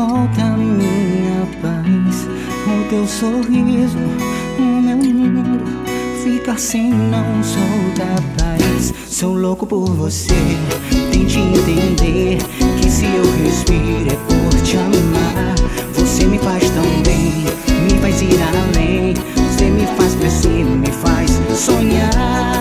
volta a minha paz. O teu sorriso, o meu mundo fica assim, não sou capaz. Sou louco por você, tente entender que se eu respiro é por te amar. Você me faz tão bem, me faz ir além. Você me faz crescer, me faz sonhar.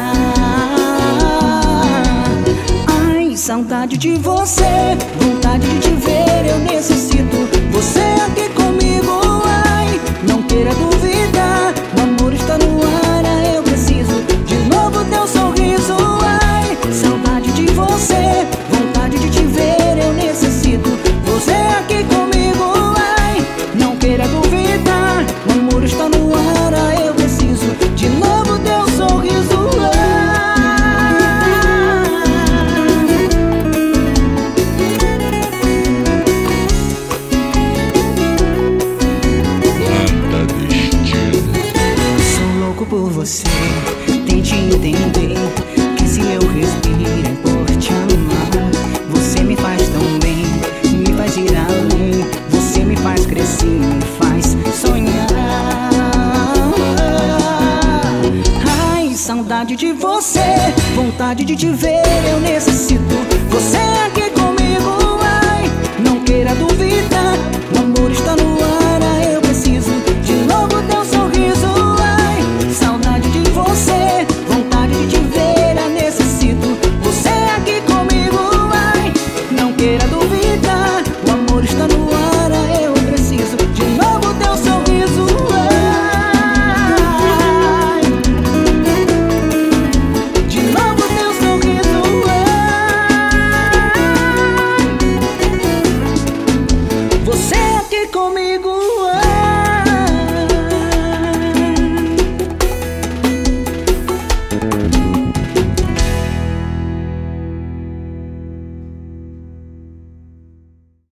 Ai, saudade de você, vontade de te ver, eu necessito você aqui comigo. Ai, não queira duvidar, o amor está no ar. Ai, eu preciso de novo teu sorriso. Ai, saudade de você, vontade de te ver, eu necessito você aqui comigo. Ai, não queira duvidar, o amor está no ar. Ai, eu preciso de novo teu sorriso. Por você, tente entender que se eu respiro é por te amar. Você me faz tão bem, me faz ir além. Você me faz crescer, me faz sonhar. Ai, saudade de você, vontade de te ver, eu necessito você aqui